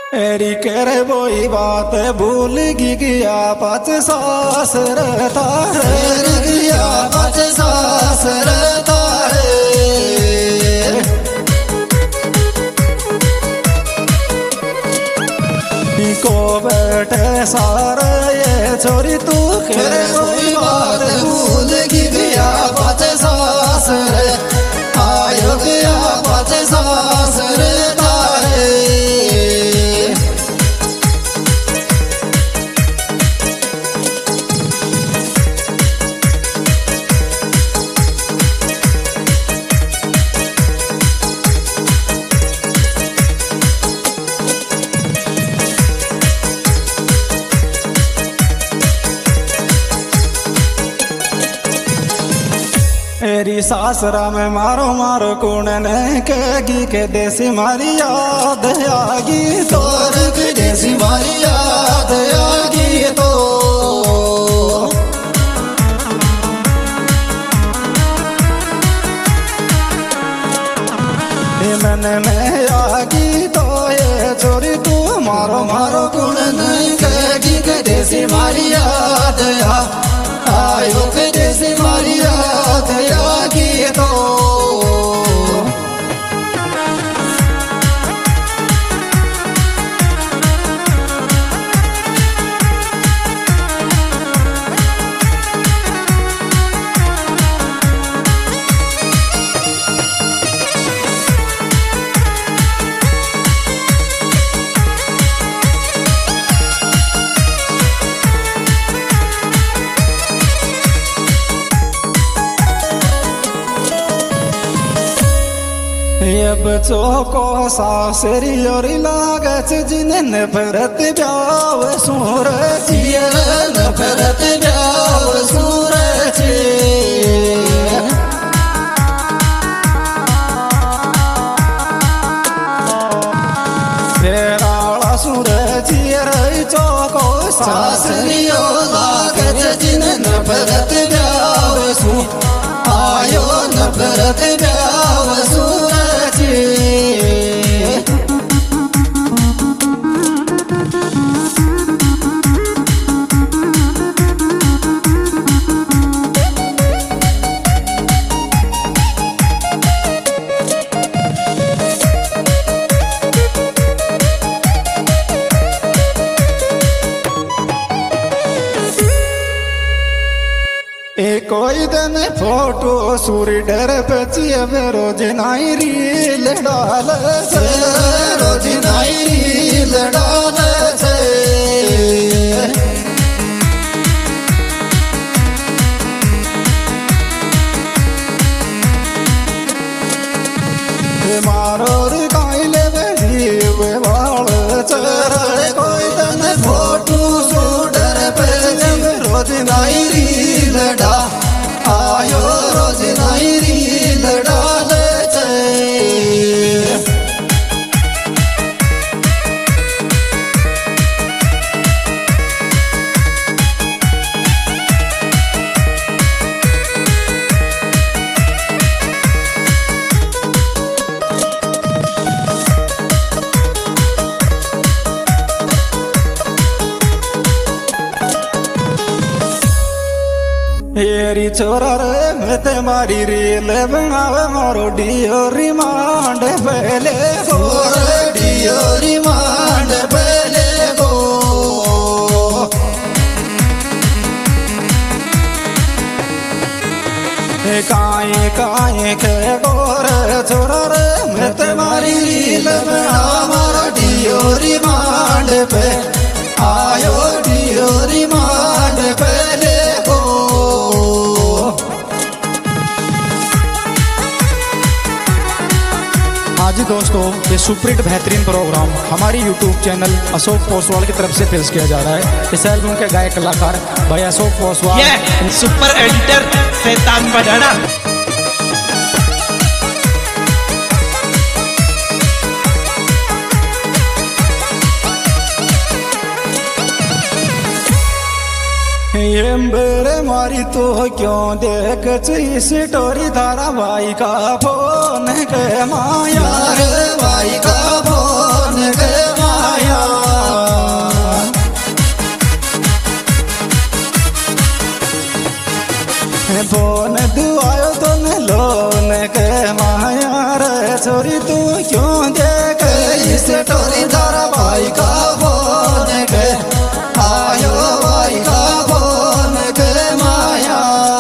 एरी करे वही बात भूल गया पाँच सासर तारे गया पाँच सासर तारे को बैठे सारे ये छोरी तू करे वही बात भूल गया पाँच सासर आयो गया पाँच सासर तारे मेरी सासरा में मारो मारो कौन ने कहेगी के देसी मारी याद आगी तोर की देसी मारी याद आगी तो मन में आगी तो ये चोरी तू मारो मारो कौन नहीं कहेगी के देसी मारी याद आयो के देसी मारी याद आगी तो बच्चों को सासरी और लागत जिन्हें भरत ब्याव सूरज भरत ब्याव सूरज तेरा सूरज रही चौको सासरी और लागत जिन्हें भरत ब्याव सू आयो न भरत ब्याव सूरज कोई दिन फोटो सूरी डर बचिए रोज नाई रील डाल रोज नाई रील डाल मारो गाइले जीव बाल चर कोई दिन फोटो सूडर पे रोज नाई रील डाल आयो रोज नाई रील डाल हेरी छोरा रे मैं ते मारी रील बनावे मारो डियो रिमांड पहले गो डियो रिमांड पहले गो काए काए के गोर छोरा रे मैं ते मारी रील बना मारो डियो रिमांड पे आयो डियो रिमांड पहले गो आज दोस्तों ये सुपरहिट बेहतरीन प्रोग्राम हमारी YouTube चैनल अशोक पोसवाल की तरफ से पेश किया जा रहा है। इस एल्बम के गायक कलाकार भाई अशोक पोसवाल, सुपर एडिटर शैतान बजाना। ये मारी तो क्यों देख स्टोरी धारा भाई का फोन के माया रे भाई का फोन के माया छोरी तारा भाई का फोन के आयो भाई का फोन के माया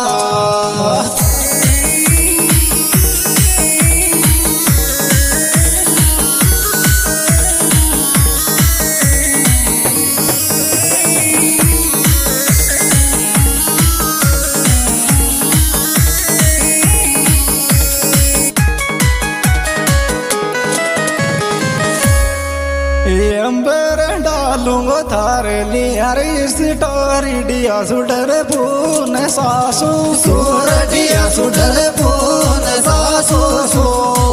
अंबर डालूंगो थारे लिया स्टोरी डिया सुडर पून सासू सुर डिया सुडर पून सासू सो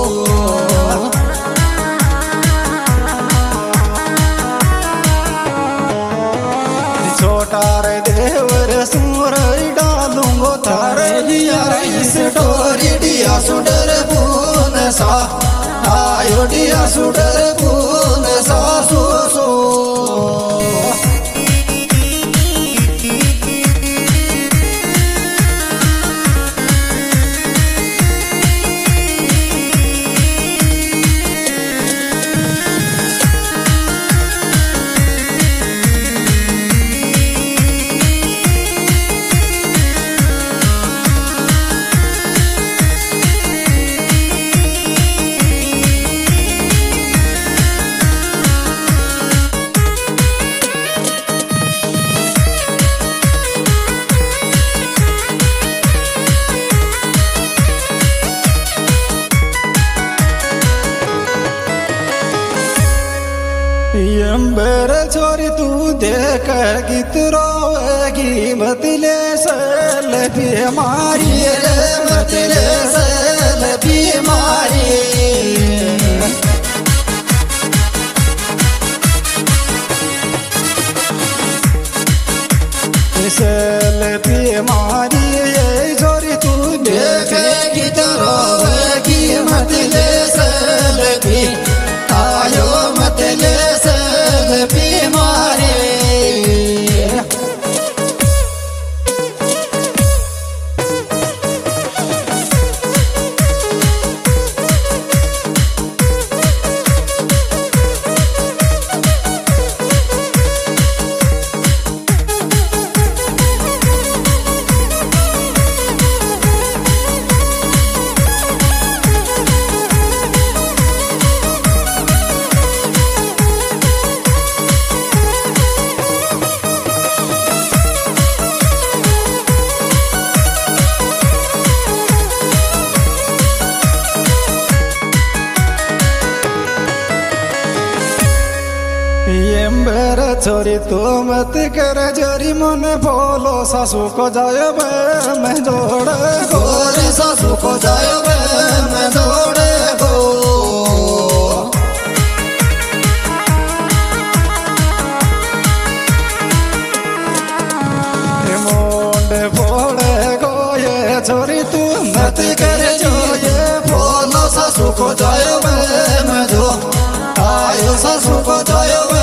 छोटा रे देवर सुर डालूंगो थारे लिया स्टोरी डिया सुडर पून सा आयो डिया सुडर पून सासू सो अंबर छोरी तू देख गीत रोएगी मतले सल बीमारी रे मतले सल बीमारी सल बीमारी ये छोरी तू देख गीत रोएगी मतले सल भी आयो मतले बीमारी अंबर छोरी तू मत कर जोरी मन बोलो सासू को जायो मैं जोड़े गोर सासू को जायो मैं जोड़े गो मोंडे फोड़े गो ये छोरी तू मत कर जो ये बोलो सासू को जायो मैं जो आयो सासू को जायो